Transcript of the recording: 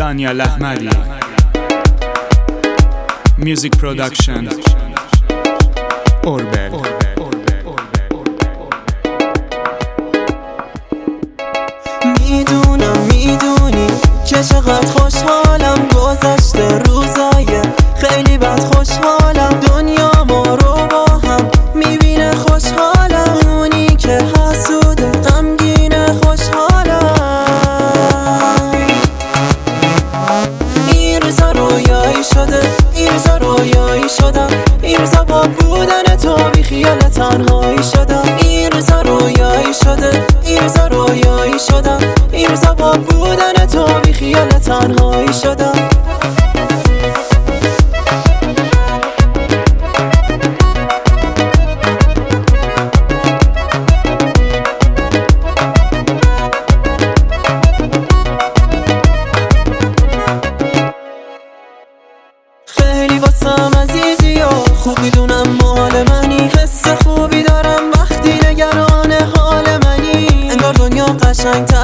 دانیال احمدی. میوزیک پروداکشن اوربل. میدونی که چقدر خوشحالم، گذشته روزای خیلی بد خوشحالم، دنیا ما رو با هم میبینه خوشحالم، اونی که حسوده غمگینه خوشحالم. این روزا رویایی شده، این روزا رویایی شدم، این روزا با بودن تو بی خیال تنهایی شدم، این روزا رویایی شده، این روزا رویایی شدم، این روزا با بودن تو بی خیال تنهایی شدم. خیلی واسم عزیزی و خوب میدونم مال منی، حس خوبی دارم وقتی نگران حال منی، انگار دنیا قشنگ‌تر